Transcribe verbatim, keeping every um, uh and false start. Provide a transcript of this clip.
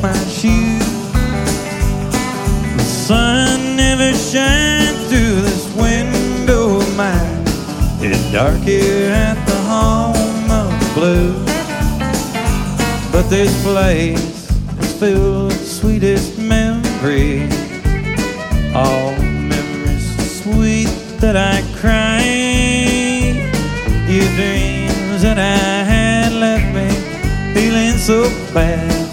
my shoes. The sun never shines through this window of mine. It's dark here at the home of the blues, but this place is filled with the sweetest memories. All memories so sweet that I cry. Your dreams that I had left me feeling so bad.